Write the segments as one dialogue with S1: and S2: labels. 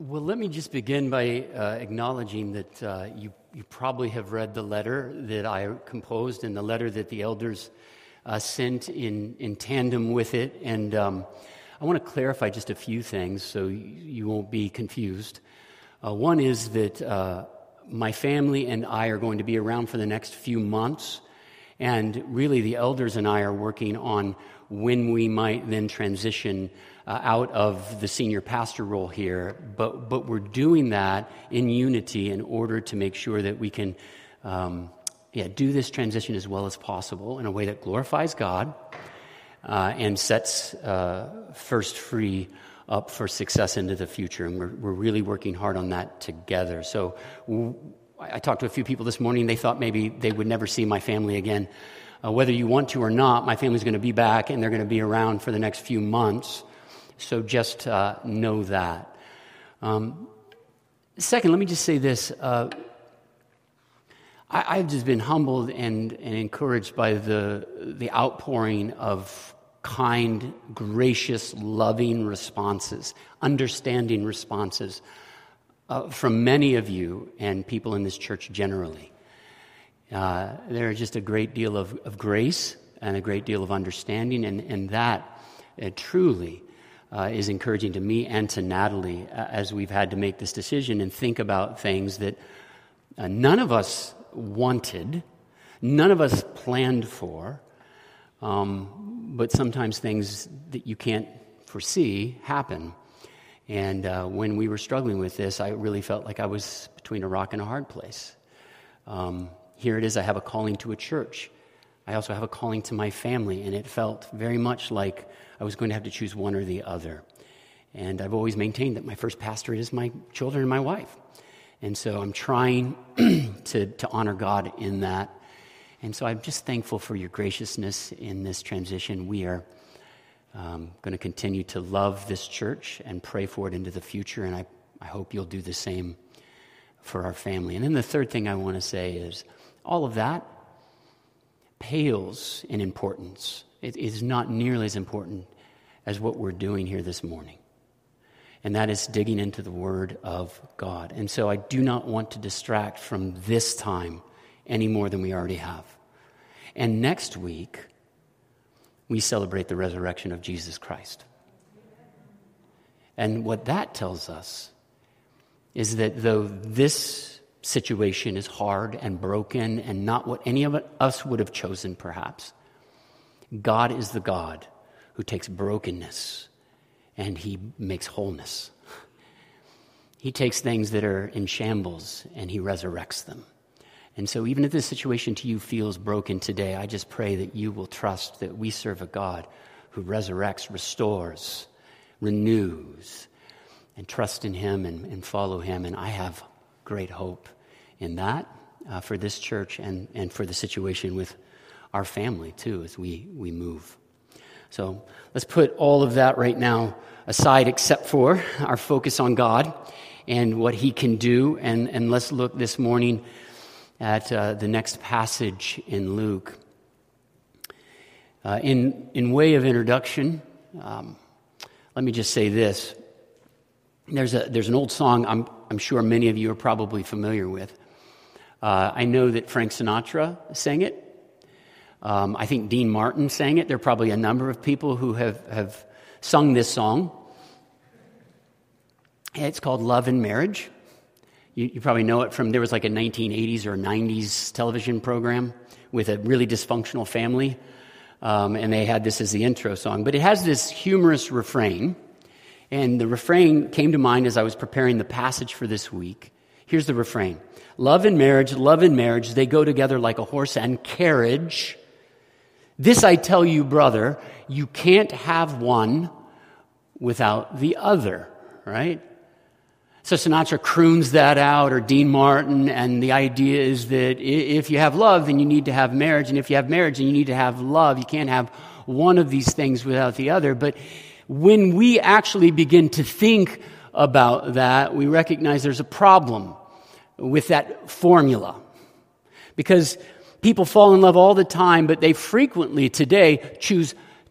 S1: Well, let me just begin by acknowledging that you probably have read the letter that I composed and the letter that the elders sent in tandem with it. And I want to clarify just a few things so you won't be confused. One is that my family and I are going to be around for the next few months. And really the elders and I are working on when we might then transition out of the senior pastor role here, but we're doing that in unity in order to make sure that we can do this transition as well as possible in a way that glorifies God and sets First Free up for success into the future. And we're really working hard on that together. So I talked to a few people this morning. They thought maybe they would never see my family again. Whether you want to or not, my family's going to be back, and they're going to be around for the next few months. So just know that. Second, let me just say this. I've just been humbled and encouraged by the outpouring of kind, gracious, loving responses, understanding responses from many of you and people in this church generally. There is just a great deal of grace and a great deal of understanding, and that truly is encouraging to me and to Natalie as we've had to make this decision and think about things that none of us wanted, none of us planned for, but sometimes things that you can't foresee happen. And when we were struggling with this, I really felt like I was between a rock and a hard place. Here it is, I have a calling to a church. I also have a calling to my family, and it felt very much like I was going to have to choose one or the other. And I've always maintained that my first pastorate is my children and my wife. And so I'm trying to honor God in that. And so I'm just thankful for your graciousness in this transition. We are going to continue to love this church and pray for it into the future, and I hope you'll do the same for our family. And then the third thing I want to say is all of that pales in importance. It is not nearly as important as what we're doing here this morning. And that is digging into the Word of God. And so I do not want to distract from this time any more than we already have. And next week, we celebrate the resurrection of Jesus Christ. And what that tells us is that though this situation is hard and broken and not what any of us would have chosen perhaps, God is the God who takes brokenness and He makes wholeness. He takes things that are in shambles and He resurrects them. And so even if this situation to you feels broken today, I just pray that you will trust that we serve a God who resurrects, restores, renews, and trust in Him and follow Him. And I have great hope in that for this church and for the situation with our family too as we move. So let's put all of that right now aside except for our focus on God and what He can do. And let's look this morning at the next passage in Luke. In way of introduction, let me just say this. There's an old song I'm sure many of you are probably familiar with. I know that Frank Sinatra sang it. I think Dean Martin sang it. There are probably a number of people who have sung this song. It's called Love and Marriage. You probably know it from, there was like a 1980s or 90s television program with a really dysfunctional family. And they had this as the intro song. But it has this humorous refrain. And the refrain came to mind as I was preparing the passage for this week. Here's the refrain. Love and marriage, they go together like a horse and carriage. This I tell you, brother, you can't have one without the other, right? So Sinatra croons that out, or Dean Martin, and the idea is that if you have love, then you need to have marriage, and if you have marriage, then you need to have love. You can't have one of these things without the other. But when we actually begin to think about that, we recognize there's a problem with that formula. Because people fall in love all the time, but they frequently today choose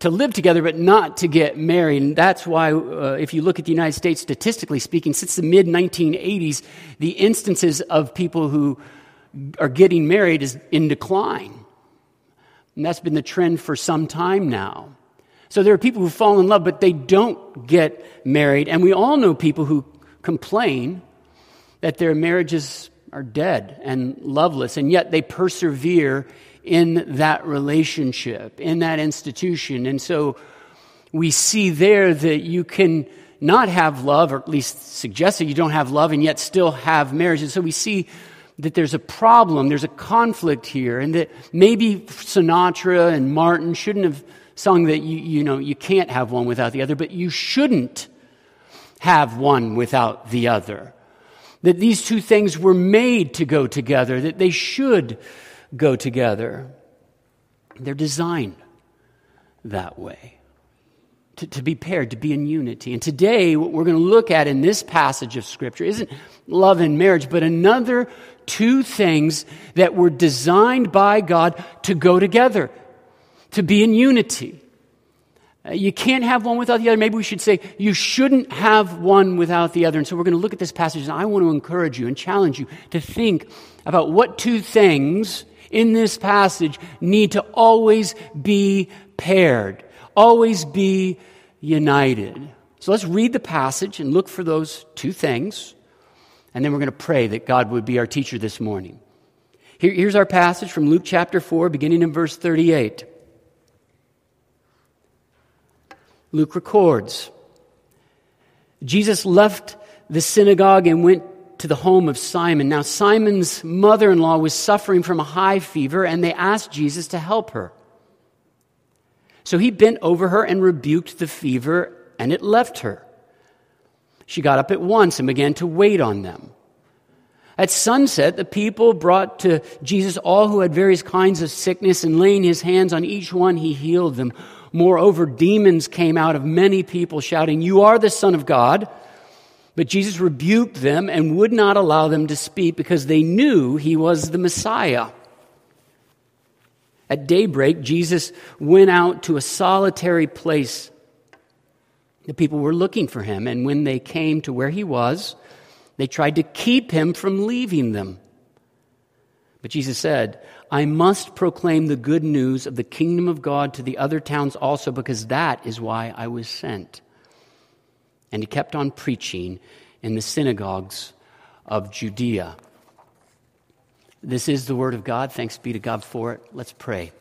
S1: to live together but not to get married. And that's why, if you look at the United States, statistically speaking, since the mid-1980s, the instances of people who are getting married is in decline. And that's been the trend for some time now. So there are people who fall in love, but they don't get married. And we all know people who complain that their marriages are dead and loveless, and yet they persevere in that relationship, in that institution. And so we see there that you can not have love, or at least suggest that you don't have love, and yet still have marriage. And so we see that there's a problem, there's a conflict here, and that maybe Sinatra and Martin shouldn't have sung that you can't have one without the other, but you shouldn't have one without the other. That these two things were made to go together, that they should go together. They're designed that way, to be paired, to be in unity. And today, what we're going to look at in this passage of Scripture isn't love and marriage, but another two things that were designed by God to go together, to be in unity. You can't have one without the other. Maybe we should say you shouldn't have one without the other. And so we're going to look at this passage, and I want to encourage you and challenge you to think about what two things in this passage need to always be paired, always be united. So let's read the passage and look for those two things, and then we're going to pray that God would be our teacher this morning. Here's our passage from Luke chapter 4, beginning in verse 38. Luke records, Jesus left the synagogue and went to the home of Simon. Now Simon's mother-in-law was suffering from a high fever, and they asked Jesus to help her. So he bent over her and rebuked the fever, and it left her. She got up at once and began to wait on them. At sunset, the people brought to Jesus all who had various kinds of sickness, and laying his hands on each one, he healed them. Moreover, demons came out of many people, shouting, "You are the Son of God." But Jesus rebuked them and would not allow them to speak because they knew he was the Messiah. At daybreak, Jesus went out to a solitary place. The people were looking for him, and when they came to where he was, they tried to keep him from leaving them. But Jesus said, "I must proclaim the good news of the kingdom of God to the other towns also, because that is why I was sent." And he kept on preaching in the synagogues of Judea. This is the word of God. Thanks be to God for it. Let's pray.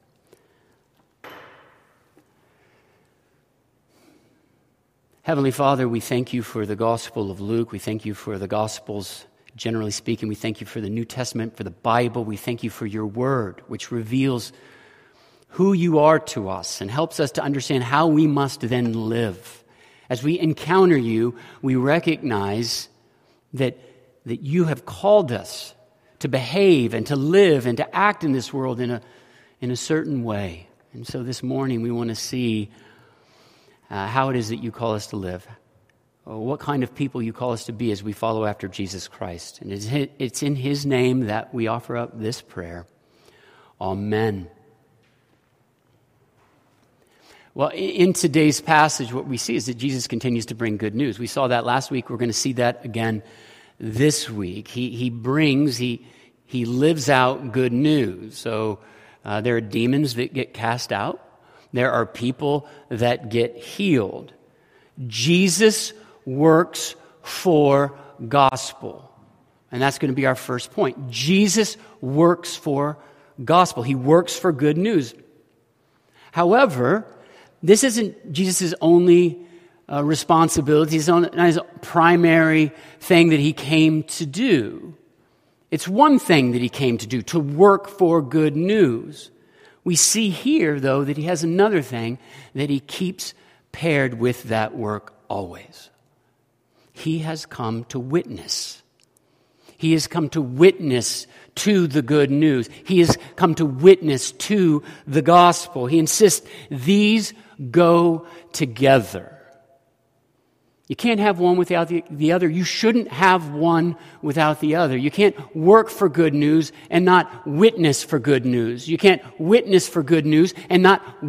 S1: Heavenly Father, we thank you for the Gospel of Luke. We thank you for the Gospels, generally speaking. We thank you for the New Testament, for the Bible. We thank you for your word, which reveals who you are to us and helps us to understand how we must then live. As we encounter you, we recognize that you have called us to behave and to live and to act in this world in a certain way. And so this morning we want to see how it is that you call us to live, what kind of people you call us to be as we follow after Jesus Christ. And it's in his name that we offer up this prayer. Amen. Well, in today's passage, what we see is that Jesus continues to bring good news. We saw that last week. We're going to see that again this week. He lives out good news. So there are demons that get cast out. There are people that get healed. Jesus works for gospel. And that's going to be our first point. Jesus works for gospel. He works for good news. However, this isn't Jesus' only responsibility. It's not his primary thing that he came to do. It's one thing that he came to do, to work for good news. We see here, though, that he has another thing that he keeps paired with that work always. He has come to witness. He has come to witness to the good news. He has come to witness to the gospel. He insists these go together. You can't have one without the other. You shouldn't have one without the other. You can't work for good news and not witness for good news. You can't witness for good news and not work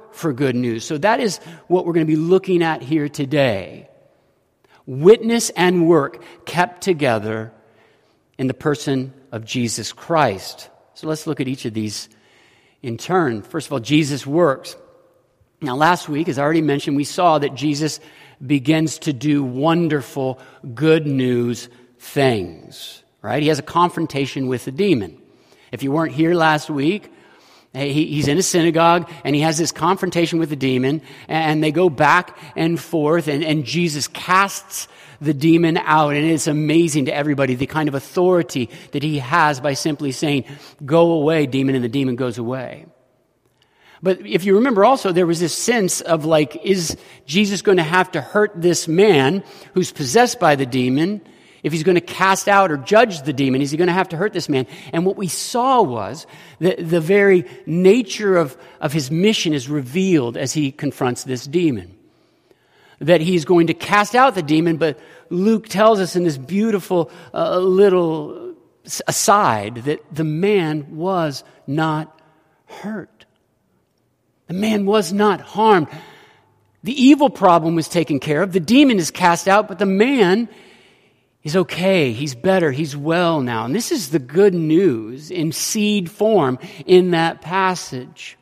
S1: for good news. So that is what we're going to be looking at here today. Witness and work kept together in the person of Jesus Christ. So let's look at each of these in turn. First of all, Jesus works. Now, last week, as I already mentioned, we saw that Jesus begins to do wonderful, good news things, right? He has a confrontation with the demon. If you weren't here last week, he's in a synagogue, and he has this confrontation with the demon, and they go back and forth, and Jesus casts the demon out, and it's amazing to everybody the kind of authority that he has by simply saying, "Go away, demon," and the demon goes away. But if you remember also, there was this sense of like, is Jesus going to have to hurt this man who's possessed by the demon? If he's going to cast out or judge the demon, is he going to have to hurt this man? And what we saw was that the very nature of his mission is revealed as he confronts this demon. That he's going to cast out the demon, but Luke tells us in this beautiful little aside that the man was not hurt. The man was not harmed. The evil problem was taken care of. The demon is cast out, but the man is okay. He's better. He's well now. And this is the good news in seed form in that passage.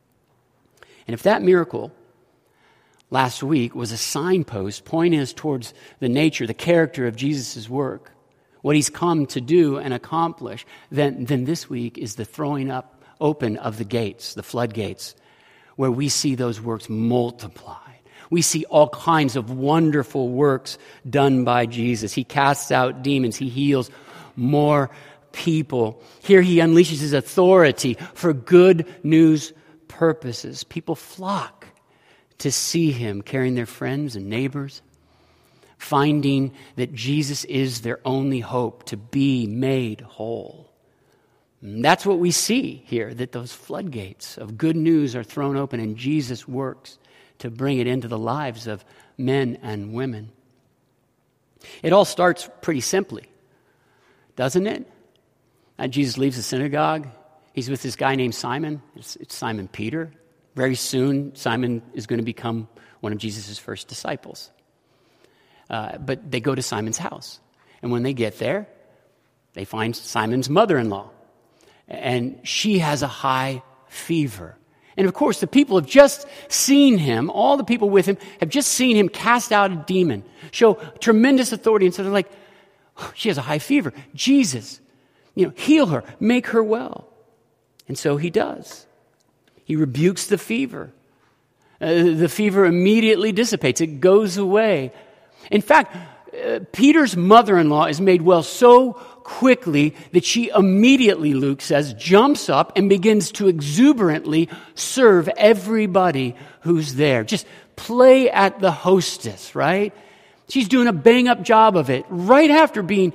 S1: And if that miracle last week was a signpost pointing us towards the nature, the character of Jesus' work, what he's come to do and accomplish, then this week is the throwing up open of the gates, the floodgates, where we see those works multiplied. We see all kinds of wonderful works done by Jesus. He casts out demons. He heals more people. Here he unleashes his authority for good news purposes. People flock to see him carrying their friends and neighbors, finding that Jesus is their only hope to be made whole. And that's what we see here, that those floodgates of good news are thrown open and Jesus works to bring it into the lives of men and women. It all starts pretty simply, doesn't it? Jesus leaves the synagogue. He's with this guy named Simon. It's Simon Peter. Very soon, Simon is going to become one of Jesus' first disciples. But they go to Simon's house. And when they get there, they find Simon's mother-in-law. And she has a high fever. And of course, the people have just seen him, all the people with him have just seen him cast out a demon, show tremendous authority. And so they're like, oh, she has a high fever. Jesus, heal her, make her well. And so he does. He rebukes the fever. The fever immediately dissipates. It goes away. In fact, Peter's mother-in-law is made well so quickly that she immediately, Luke says, jumps up and begins to exuberantly serve everybody who's there. Just play at the hostess, right? She's doing a bang-up job of it right after being,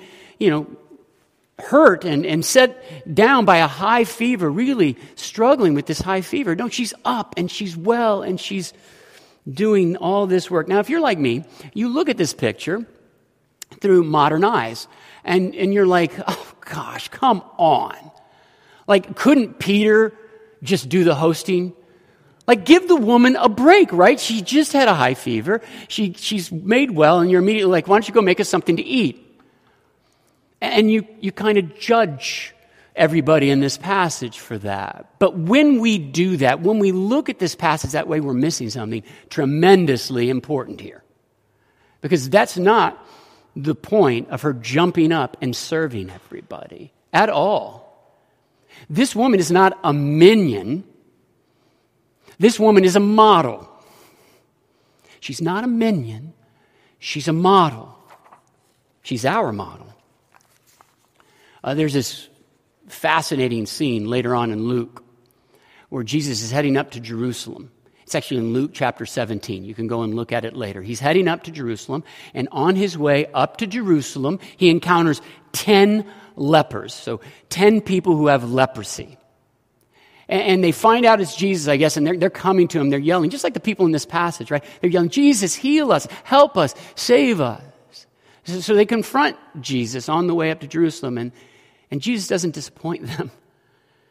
S1: hurt and set down by a high fever, really struggling with this high fever. No, she's up and she's well and she's doing all this work. Now, if you're like me, you look at this picture through modern eyes, and you're like, oh gosh, come on. Like, couldn't Peter just do the hosting? Like, give the woman a break, right? She just had a high fever. She's made well, and you're immediately like, why don't you go make us something to eat? And you kind of judge everybody in this passage for that. But when we do that, when we look at this passage that way, we're missing something tremendously important here. Because that's not the point of her jumping up and serving everybody at all. This woman is not a minion. This woman is a model. She's not a minion. She's a model. She's our model. There's this fascinating scene later on in Luke where Jesus is heading up to Jerusalem. It's actually in Luke chapter 17. You can go and look at it later. He's heading up to Jerusalem, and on his way up to Jerusalem, he encounters 10 lepers. So 10 people who have leprosy. And they find out it's Jesus, I guess, and they're coming to him. They're yelling, just like the people in this passage, right? They're yelling, Jesus, heal us, help us, save us. So they confront Jesus on the way up to Jerusalem, and Jesus doesn't disappoint them.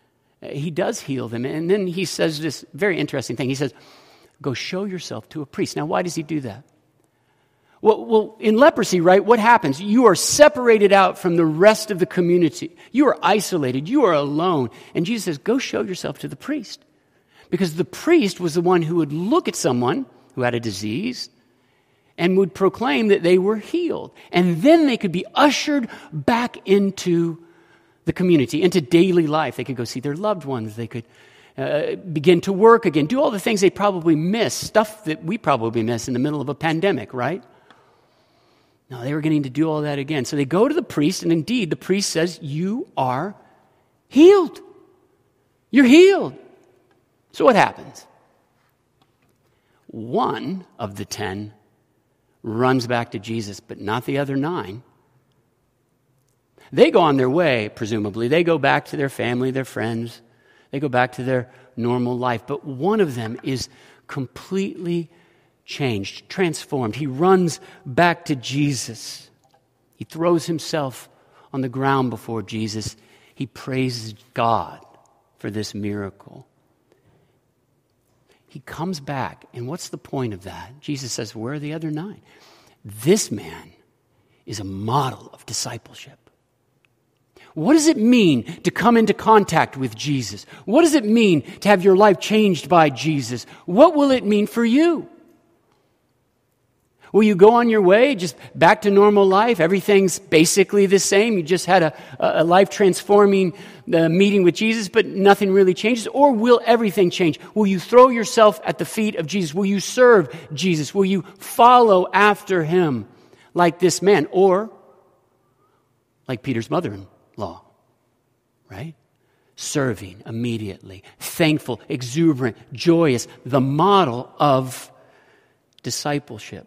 S1: He does heal them. And then he says this very interesting thing. He says, go show yourself to a priest. Now, why does he do that? Well, in leprosy, right, what happens? You are separated out from the rest of the community. You are isolated. You are alone. And Jesus says, go show yourself to the priest. Because the priest was the one who would look at someone who had a disease and would proclaim that they were healed. And then they could be ushered back into the community, into daily life. They could go see their loved ones. They could begin to work again, do all the things they probably miss, stuff that we probably miss in the middle of a pandemic, right? No, they were getting to do all that again. So they go to the priest, and indeed, the priest says, you are healed. You're healed. So what happens? One of the 10 runs back to Jesus, but not the other 9. They go on their way, presumably. They go back to their family, their friends. They go back to their normal life. But one of them is completely changed, transformed. He runs back to Jesus. He throws himself on the ground before Jesus. He praises God for this miracle. He comes back, and what's the point of that? Jesus says, where are the other 9? This man is a model of discipleship. What does it mean to come into contact with Jesus? What does it mean to have your life changed by Jesus? What will it mean for you? Will you go on your way, just back to normal life? Everything's basically the same. You just had a life-transforming meeting with Jesus, but nothing really changes. Or will everything change? Will you throw yourself at the feet of Jesus? Will you serve Jesus? Will you follow after him like this man? Or like Peter's mother-in-law, right? Serving immediately, thankful, exuberant, joyous, the model of discipleship.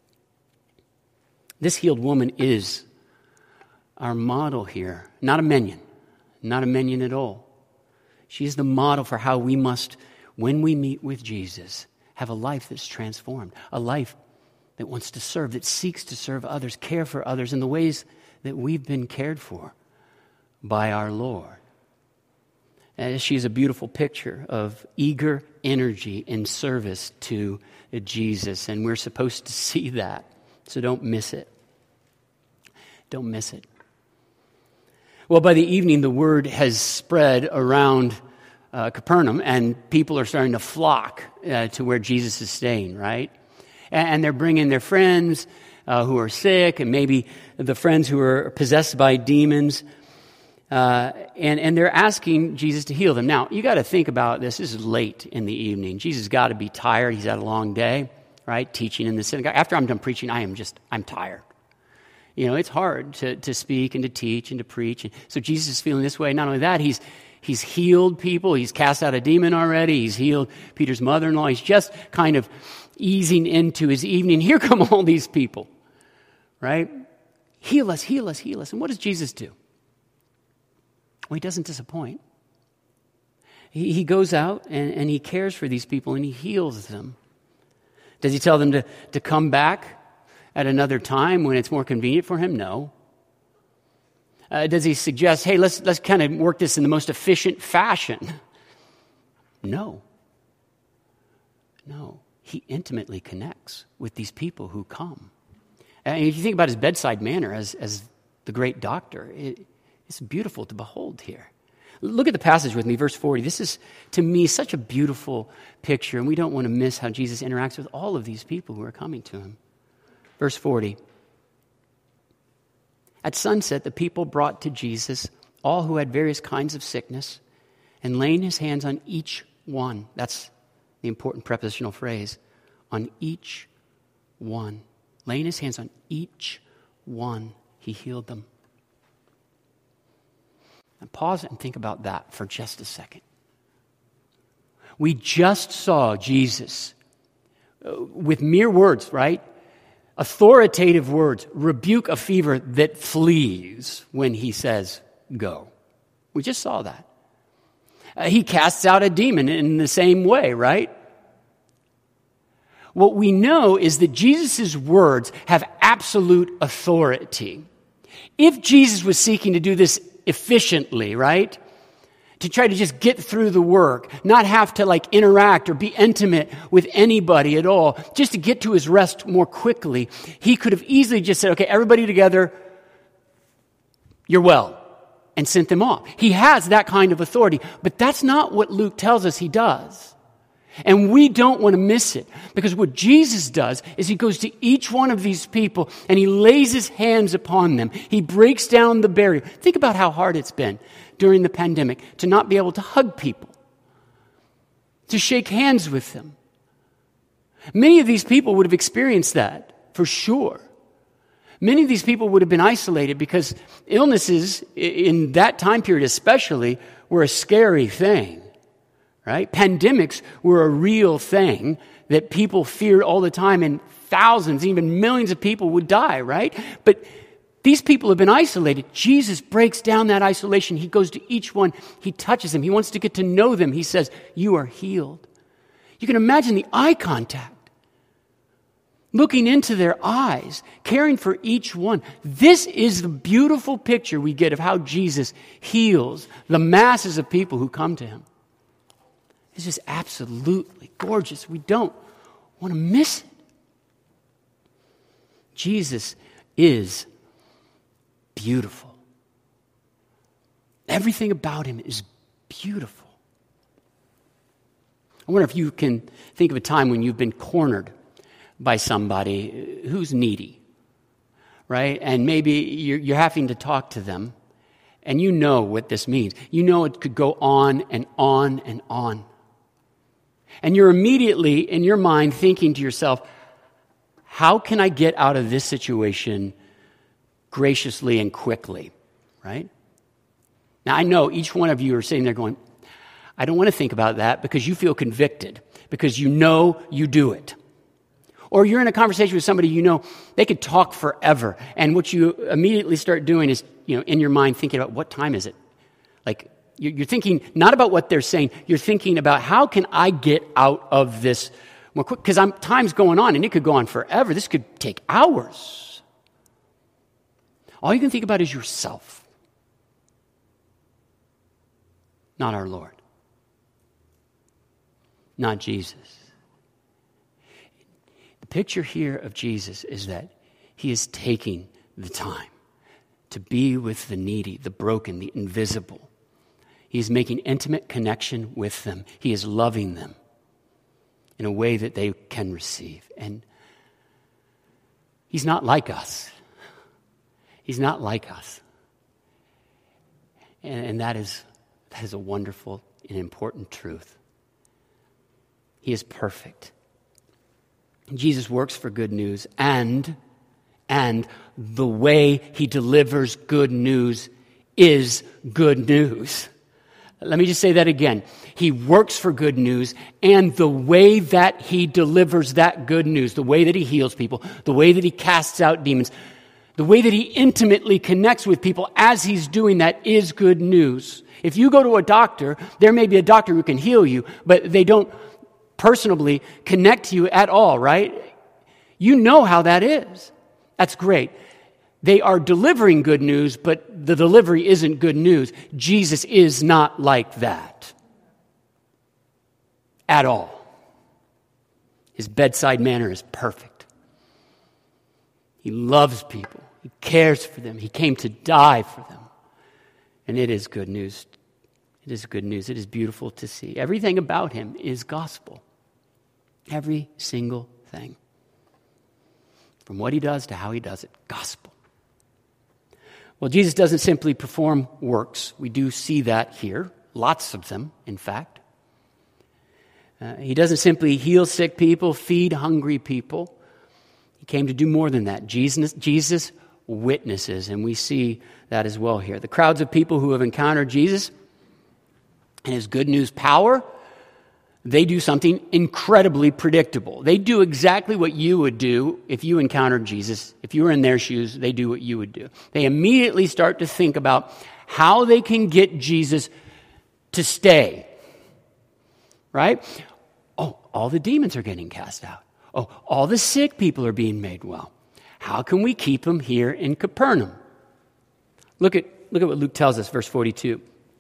S1: This healed woman is our model here, not a minion at all. She is the model for how we must, when we meet with Jesus, have a life that's transformed, a life that wants to serve, that seeks to serve others, care for others in the ways that we've been cared for by our Lord. And she is a beautiful picture of eager energy in service to Jesus, and we're supposed to see that. So don't miss it. Don't miss it. Well, by the evening, the word has spread around Capernaum, and people are starting to flock to where Jesus is staying, right? And they're bringing their friends who are sick, and maybe the friends who are possessed by demons, and they're asking Jesus to heal them. Now, you got to think about this. This is late in the evening. Jesus got to be tired. He's had a long day, right? Teaching in the synagogue. After I'm done preaching, I'm tired. You know, it's hard to speak and to teach and to preach. And so Jesus is feeling this way. Not only that, he's healed people. He's cast out a demon already. He's healed Peter's mother-in-law. He's just kind of easing into his evening. Here come all these people, right? Heal us, heal us, heal us. And what does Jesus do? Well, he doesn't disappoint. He goes out and he cares for these people and he heals them. Does he tell them to come back at another time when it's more convenient for him? No. Does he suggest, hey, let's kind of work this in the most efficient fashion? No. No. He intimately connects with these people who come. And if you think about his bedside manner as the great doctor, it's beautiful to behold here. Look at the passage with me, verse 40. This is, to me, such a beautiful picture, and we don't want to miss how Jesus interacts with all of these people who are coming to him. Verse 40. At sunset, the people brought to Jesus all who had various kinds of sickness, and laying his hands on each one. That's the important prepositional phrase. On each one. Laying his hands on each one, he healed them. And pause and think about that for just a second. We just saw Jesus with mere words, right? Authoritative words, rebuke a fever that flees when he says, go. We just saw that. He casts out a demon in the same way, right? What we know is that Jesus' words have absolute authority. If Jesus was seeking to do this efficiently, right? to try to just get through the work, not have to like interact or be intimate with anybody at all, just to get to his rest more quickly. He could have easily just said, okay, everybody together, you're well, and sent them off. He has that kind of authority, but that's not what Luke tells us he does. And we don't want to miss it, because what Jesus does is he goes to each one of these people and he lays his hands upon them. He breaks down the barrier. Think about how hard it's been during the pandemic to not be able to hug people, to shake hands with them. Many of these people would have experienced that, for sure. Many of these people would have been isolated because illnesses, in that time period especially, were a scary thing. Right? Pandemics were a real thing that people feared all the time, and thousands, even millions of people would die, right? But these people have been isolated. Jesus breaks down that isolation. He goes to each one. He touches them. He wants to get to know them. He says, you are healed. You can imagine the eye contact. Looking into their eyes, caring for each one. This is the beautiful picture we get of how Jesus heals the masses of people who come to him. It's just absolutely gorgeous. We don't want to miss it. Jesus is beautiful. Everything about him is beautiful. I wonder if you can think of a time when you've been cornered by somebody who's needy, right? And maybe you're having to talk to them, and you know what this means. You know it could go on and on and on. And you're immediately, in your mind, thinking to yourself, how can I get out of this situation graciously and quickly, right? Now, I know each one of you are sitting there going, I don't want to think about that, because you feel convicted, because you know you do it. Or you're in a conversation with somebody you know they could talk forever, and what you immediately start doing is, in your mind thinking about what time is it? Like, you're thinking not about what they're saying. You're thinking about how can I get out of this more quick? Because time's going on, and it could go on forever. This could take hours. All you can think about is yourself, not our Lord, not Jesus. The picture here of Jesus is that he is taking the time to be with the needy, the broken, the invisible. He is making intimate connection with them. He is loving them in a way that they can receive. And he's not like us. He's not like us. And that is a wonderful and important truth. He is perfect. Jesus works for good news, and the way he delivers good news is good news. Let me just say that again. He works for good news, and the way that he delivers that good news, the way that he heals people, the way that he casts out demons, the way that he intimately connects with people as he's doing that is good news. If you go to a doctor, there may be a doctor who can heal you, but they don't personally connect to you at all, right? You know how that is. That's great. They are delivering good news, but the delivery isn't good news. Jesus is not like that at all. His bedside manner is perfect. He loves people. He cares for them. He came to die for them. And it is good news. It is good news. It is beautiful to see. Everything about him is gospel. Every single thing. From what he does to how he does it, gospel. Well, Jesus doesn't simply perform works. We do see that here. Lots of them, in fact. He doesn't simply heal sick people, feed hungry people. He came to do more than that. Jesus witnesses, and we see that as well here. The crowds of people who have encountered Jesus and his good news power, they do something incredibly predictable. They do exactly what you would do if you encountered Jesus. If you were in their shoes, they do what you would do. They immediately start to think about how they can get Jesus to stay. Right? Oh, all the demons are getting cast out. Oh, all the sick people are being made well. How can we keep him here in Capernaum? Look at what Luke tells us, verse 42.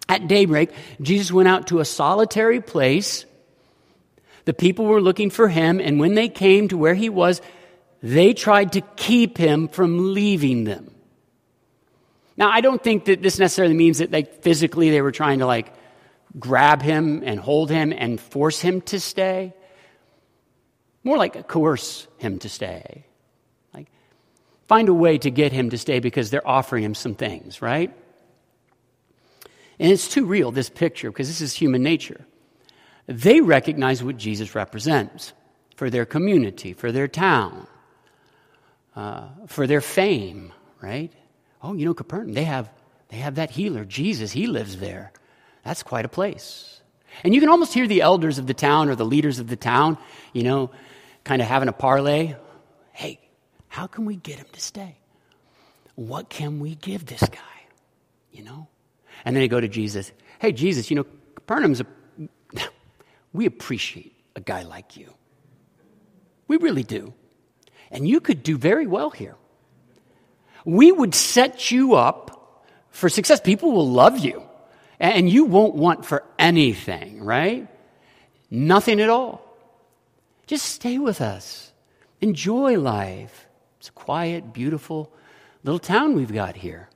S1: At daybreak, Jesus went out to a solitary place. The people were looking for him, and when they came to where he was, they tried to keep him from leaving them. Now, I don't think that this necessarily means that they were trying to grab him and hold him and force him to stay. More like coerce him to stay. Like find a way to get him to stay because they're offering him some things, right? And it's too real, this picture, because this is human nature. They recognize what Jesus represents for their community, for their town, for their fame, right? Oh, Capernaum, they have that healer, Jesus, he lives there. That's quite a place. And you can almost hear the elders of the town or the leaders of the town, kind of having a parlay. Hey, how can we get him to stay? What can we give this guy? And then they go to Jesus. Hey, Jesus, Capernaum's we appreciate a guy like you. We really do. And you could do very well here. We would set you up for success. People will love you. And you won't want for anything, right? Nothing at all. Just stay with us. Enjoy life. It's a quiet, beautiful little town we've got here.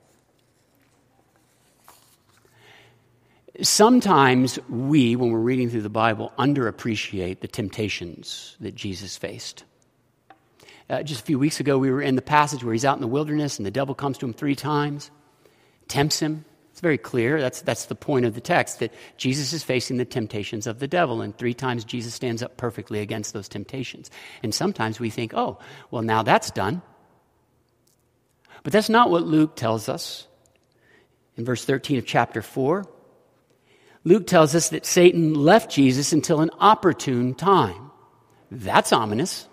S1: Sometimes we, when we're reading through the Bible, underappreciate the temptations that Jesus faced. Just a few weeks ago, we were in the passage where he's out in the wilderness and the devil comes to him 3 times, tempts him. It's very clear. That's the point of the text, that Jesus is facing the temptations of the devil, and 3 times Jesus stands up perfectly against those temptations. And sometimes we think, oh, well, now that's done. But that's not what Luke tells us. In verse 13 of chapter 4, Luke tells us that Satan left Jesus until an opportune time. That's ominous.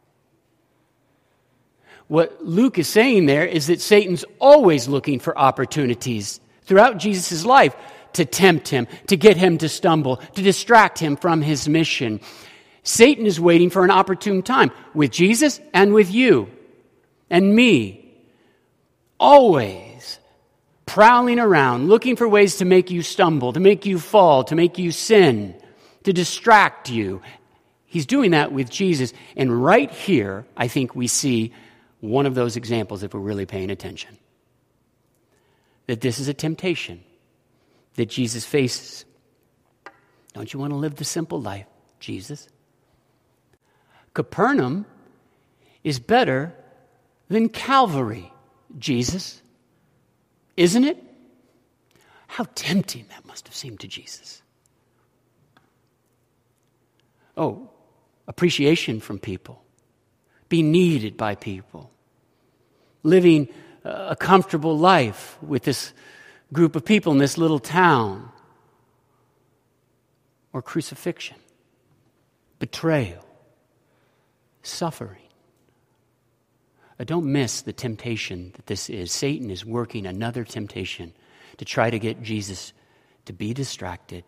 S1: What Luke is saying there is that Satan's always looking for opportunities throughout Jesus' life to tempt him, to get him to stumble, to distract him from his mission. Satan is waiting for an opportune time with Jesus and with you and me. Always prowling around, looking for ways to make you stumble, to make you fall, to make you sin, to distract you. He's doing that with Jesus. And right here, I think we see one of those examples if we're really paying attention. That this is a temptation that Jesus faces. Don't you want to live the simple life, Jesus? Capernaum is better than Calvary, Jesus. Isn't it? How tempting that must have seemed to Jesus. Oh, appreciation from people. Being needed by people. Living a comfortable life with this group of people in this little town. Or crucifixion. Betrayal. Suffering. Don't miss the temptation that this is. Satan is working another temptation to try to get Jesus to be distracted,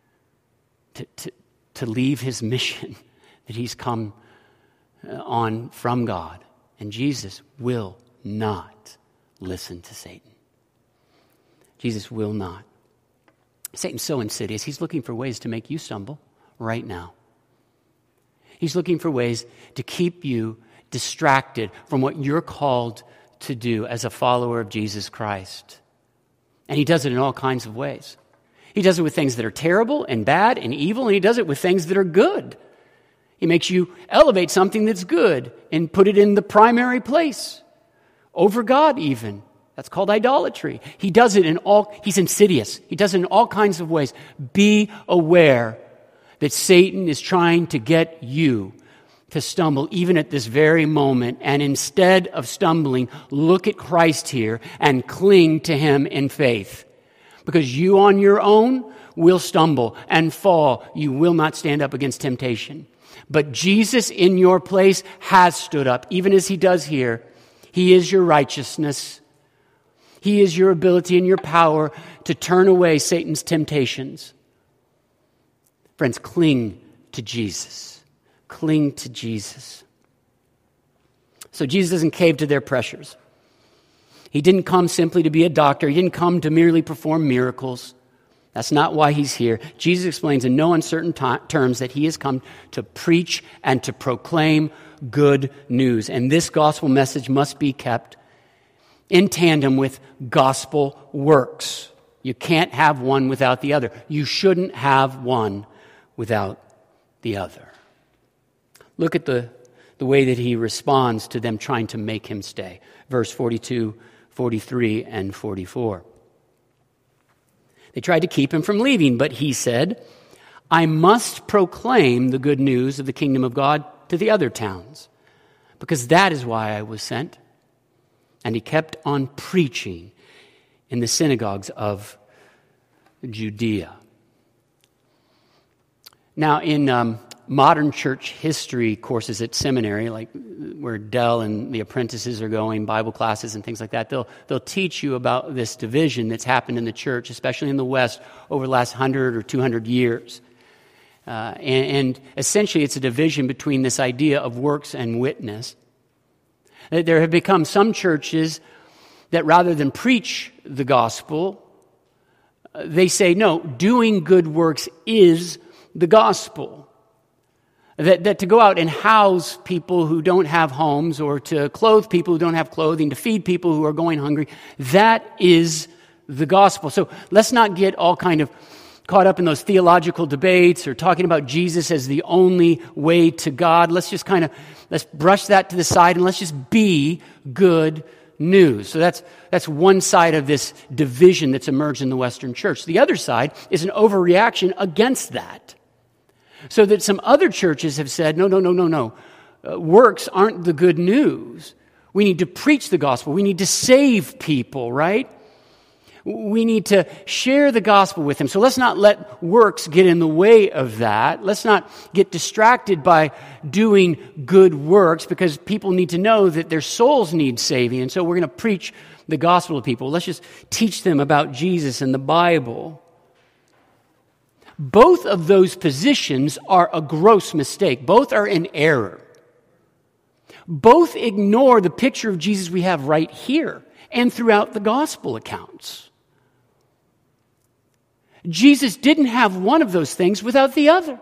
S1: to leave his mission that he's come on from God. And Jesus will not listen to Satan. Jesus will not. Satan's so insidious. He's looking for ways to make you stumble right now. He's looking for ways to keep you distracted from what you're called to do as a follower of Jesus Christ. And he does it in all kinds of ways. He does it with things that are terrible and bad and evil, and he does it with things that are good. He makes you elevate something that's good and put it in the primary place, over God even. That's called idolatry. He does it he's insidious. He does it in all kinds of ways. Be aware that Satan is trying to get you to stumble even at this very moment. And instead of stumbling, look at Christ here and cling to him in faith. Because you on your own will stumble and fall. You will not stand up against temptation. But Jesus in your place has stood up, even as he does here. He is your righteousness. He is your ability and your power to turn away Satan's temptations. Friends, cling to Jesus. Cling to Jesus. So Jesus doesn't cave to their pressures. He didn't come simply to be a doctor. He didn't come to merely perform miracles. That's not why he's here. Jesus explains in no uncertain terms that he has come to preach and to proclaim good news. And this gospel message must be kept in tandem with gospel works. You can't have one without the other. You shouldn't have one without the other. Look at the way that he responds to them trying to make him stay. Verse 42, 43, and 44. They tried to keep him from leaving, but he said, I must proclaim the good news of the kingdom of God to the other towns, because that is why I was sent. And he kept on preaching in the synagogues of Judea. Now, in modern church history courses at seminary, like where Dell and the apprentices are going, Bible classes and things like that, they'll teach you about this division that's happened in the church, especially in the West, over the last 100 or 200 years. And essentially it's a division between this idea of works and witness. There have become some churches that rather than preach the gospel, they say, no, doing good works is the gospel. That to go out and house people who don't have homes, or to clothe people who don't have clothing, to feed people who are going hungry, that is the gospel. So let's not get all kind of caught up in those theological debates or talking about Jesus as the only way to God. Let's brush that to the side and let's just be good news. So that's one side of this division that's emerged in the Western church. The other side is an overreaction against that. So that some other churches have said, no. Works aren't the good news. We need to preach the gospel. We need to save people, right? We need to share the gospel with them. So let's not let works get in the way of that. Let's not get distracted by doing good works, because people need to know that their souls need saving. And so we're going to preach the gospel to people. Let's just teach them about Jesus and the Bible. Both of those positions are a gross mistake. Both are in error. Both ignore the picture of Jesus we have right here and throughout the gospel accounts. Jesus didn't have one of those things without the other.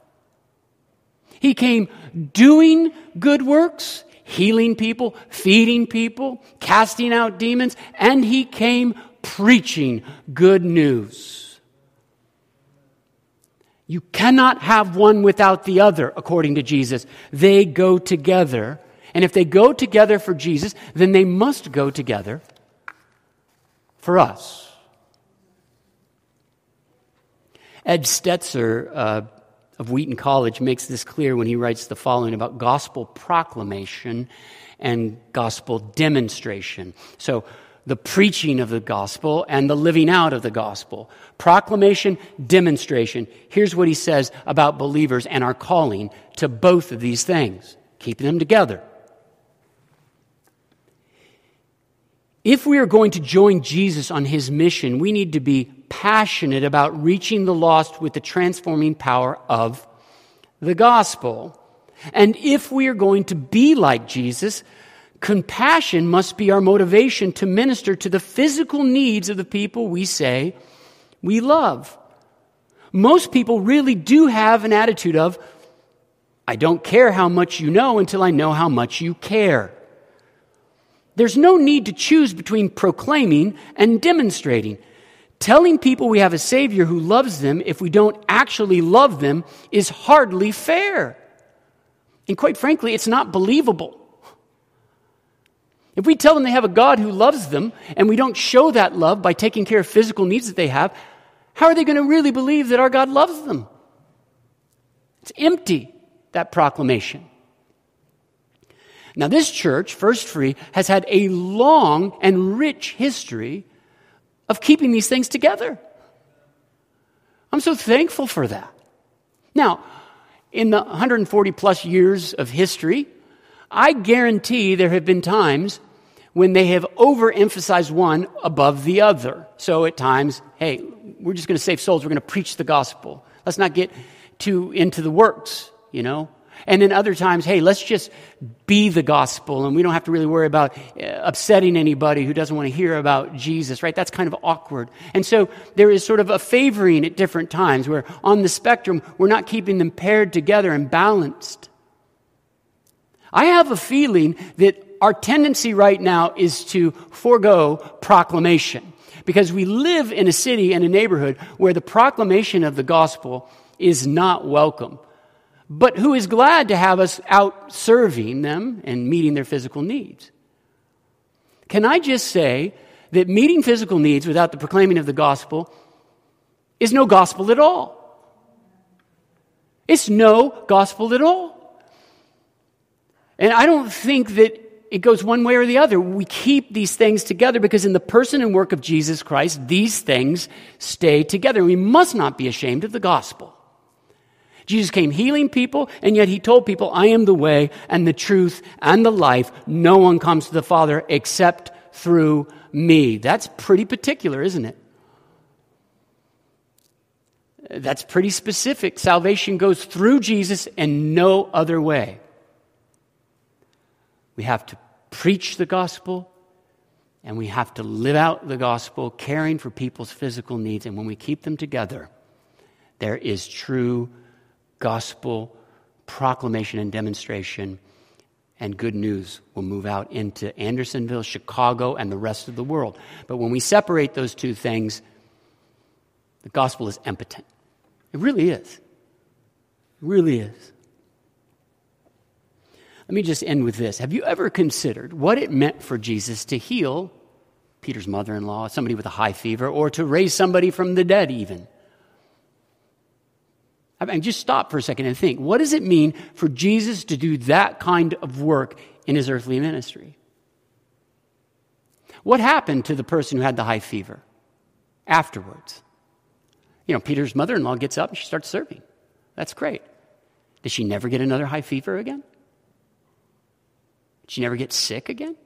S1: He came doing good works, healing people, feeding people, casting out demons, and he came preaching good news. You cannot have one without the other, according to Jesus. They go together. And if they go together for Jesus, then they must go together for us. Ed Stetzer of Wheaton College makes this clear when he writes the following about gospel proclamation and gospel demonstration. So, the preaching of the gospel and the living out of the gospel. Proclamation, demonstration. Here's what he says about believers and our calling to both of these things, keeping them together. If we are going to join Jesus on his mission, we need to be passionate about reaching the lost with the transforming power of the gospel. And if we are going to be like Jesus, compassion must be our motivation to minister to the physical needs of the people we say we love. Most people really do have an attitude of, I don't care how much you know until I know how much you care. There's no need to choose between proclaiming and demonstrating. Telling people we have a Savior who loves them if we don't actually love them is hardly fair. And quite frankly, it's not believable. If we tell them they have a God who loves them and we don't show that love by taking care of physical needs that they have, how are they going to really believe that our God loves them? It's empty, that proclamation. Now, this church, First Free, has had a long and rich history of keeping these things together. I'm so thankful for that. Now, in the 140 plus years of history, I guarantee there have been times when they have overemphasized one above the other. So at times, hey, we're just going to save souls. We're going to preach the gospel. Let's not get too into the works, And then other times, hey, let's just be the gospel and we don't have to really worry about upsetting anybody who doesn't want to hear about Jesus, right? That's kind of awkward. And so there is sort of a favoring at different times where on the spectrum, we're not keeping them paired together and balanced. I have a feeling that our tendency right now is to forego proclamation because we live in a city and a neighborhood where the proclamation of the gospel is not welcome, but who is glad to have us out serving them and meeting their physical needs. Can I just say that meeting physical needs without the proclaiming of the gospel is no gospel at all? It's no gospel at all. And I don't think that it goes one way or the other. We keep these things together because in the person and work of Jesus Christ, these things stay together. We must not be ashamed of the gospel. Jesus came healing people, and yet he told people, I am the way and the truth and the life. No one comes to the Father except through me. That's pretty particular, isn't it? That's pretty specific. Salvation goes through Jesus and no other way. We have to preach the gospel, and we have to live out the gospel, caring for people's physical needs. And when we keep them together, there is true gospel proclamation and demonstration, and good news will move out into Andersonville, Chicago, and the rest of the world. But when we separate those two things, the gospel is impotent. It really is. It really is. Let me just end with this. Have you ever considered what it meant for Jesus to heal Peter's mother-in-law, somebody with a high fever, or to raise somebody from the dead even? I mean, just stop for a second and think. What does it mean for Jesus to do that kind of work in his earthly ministry? What happened to the person who had the high fever afterwards? Peter's mother-in-law gets up and she starts serving. That's great. Did she never get another high fever again? Did she never get sick again?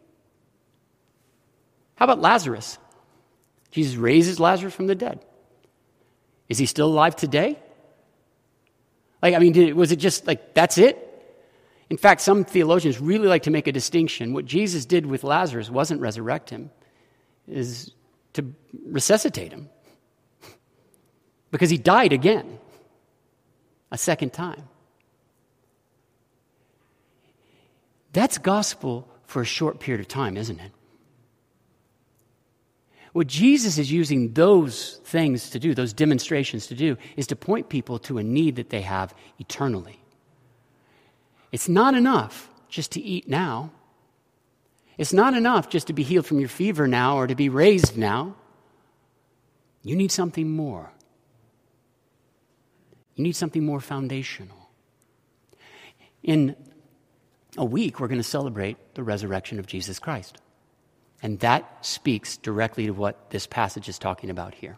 S1: How about Lazarus? Jesus raises Lazarus from the dead. Is he still alive today? Was it just like, that's it? In fact, some theologians really like to make a distinction. What Jesus did with Lazarus wasn't resurrect him, is to resuscitate him. Because he died again, a second time. That's gospel for a short period of time, isn't it? What Jesus is using those things to do, those demonstrations to do, is to point people to a need that they have eternally. It's not enough just to eat now. It's not enough just to be healed from your fever now or to be raised now. You need something more. You need something more foundational. In a week, we're going to celebrate the resurrection of Jesus Christ. And that speaks directly to what this passage is talking about here.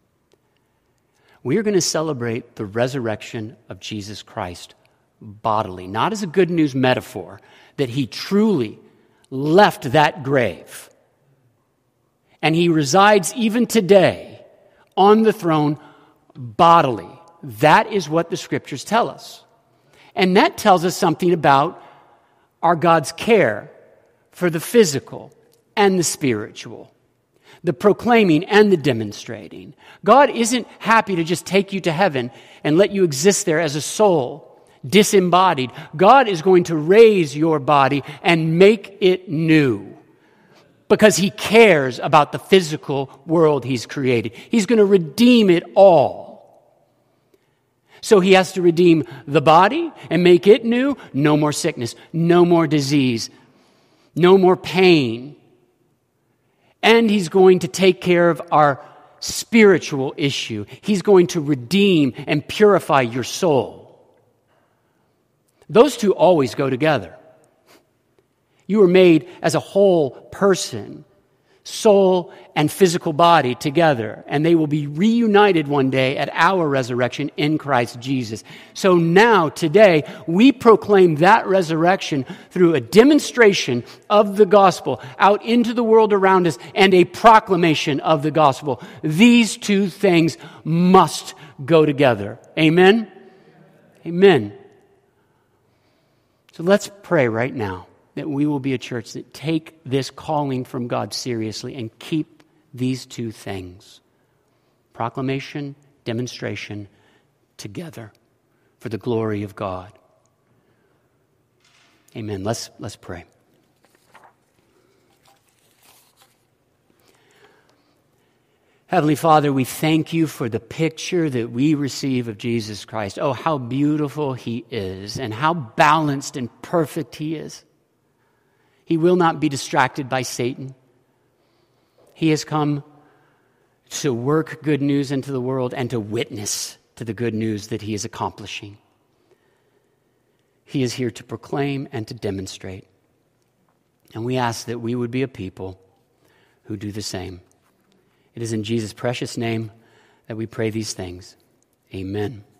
S1: We are going to celebrate the resurrection of Jesus Christ bodily, not as a good news metaphor that he truly left that grave. And he resides even today on the throne bodily. That is what the scriptures tell us. And that tells us something about our God's care for the physical and the spiritual, the proclaiming and the demonstrating. God isn't happy to just take you to heaven and let you exist there as a soul, disembodied. God is going to raise your body and make it new because he cares about the physical world he's created. He's going to redeem it all. So he has to redeem the body and make it new. No more sickness, no more disease, no more pain. And he's going to take care of our spiritual issue. He's going to redeem and purify your soul. Those two always go together. You were made as a whole person, soul and physical body together, and they will be reunited one day at our resurrection in Christ Jesus. So now, today, we proclaim that resurrection through a demonstration of the gospel out into the world around us and a proclamation of the gospel. These two things must go together. Amen? Amen. So let's pray right now that we will be a church that take this calling from God seriously and keep these two things, proclamation, demonstration, together for the glory of God. Amen. Let's pray. Heavenly Father, we thank you for the picture that we receive of Jesus Christ. Oh, how beautiful he is and how balanced and perfect he is. He will not be distracted by Satan. He has come to work good news into the world and to witness to the good news that he is accomplishing. He is here to proclaim and to demonstrate. And we ask that we would be a people who do the same. It is in Jesus' precious name that we pray these things. Amen.